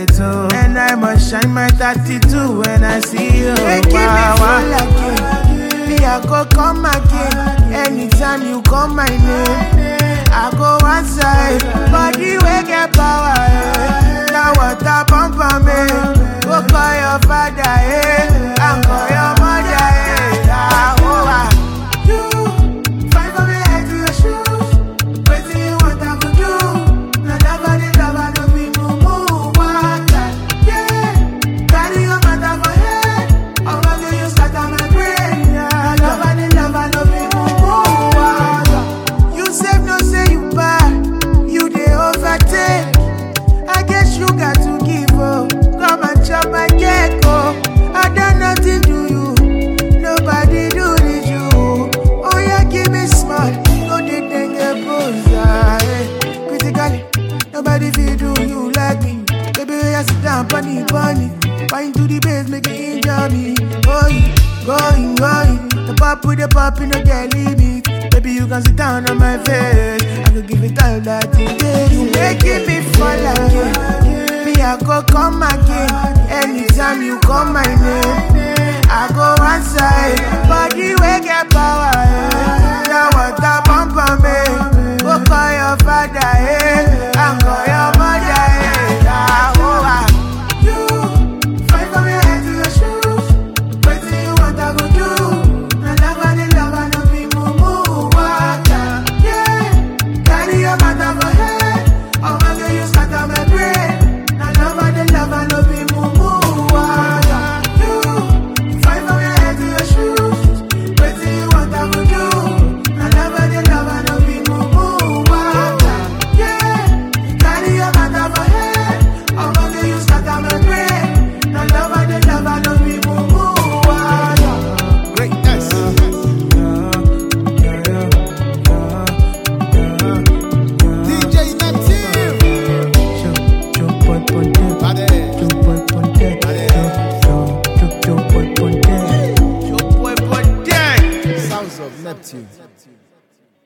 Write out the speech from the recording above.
too. And I must shine my 32 when I see you. Hey, give me full again. Me, I go come again. Anytime you call my name, I go outside. Body will get power. Now what I pump on me. Go call your father, and call your mother, You fight for me head to your shoes. Wait till you want I could do. Now love, don't be move. Carry your mother for head. I'm gonna use that on my brain. Love, don't be move. You save no say you buy. You dey overtake. I guess you got to give up. Come and chop my cake, I done nothing to you. Nobody do it you. Oh yeah, give me smart. No they think a pose. Critically, nobody feel do you like me. Baby, I sit down, bunny. Fine to the base, make it injure me. Going. The pop with the pop in the girl me. Baby, you can sit down on my face. I could give it all that you get. You making me fall again. I go come again. Anytime you call my name, I go outside. Body will get power. Now what I bump on me. Go call your father, and call your mother, You fight for me head to your shoes. Wait till you want I go do. Now love, don't be move. Carry your mother for head. I'm gonna use that on my brain. Love, no be move. You fight for me head to your shoes. Wait till you want I go do. Now love, no be move. Carry your mother for head. I'm gonna use that on my brain. Now love, no be move. Greatness. DJ Neptune. Sounds of Neptune.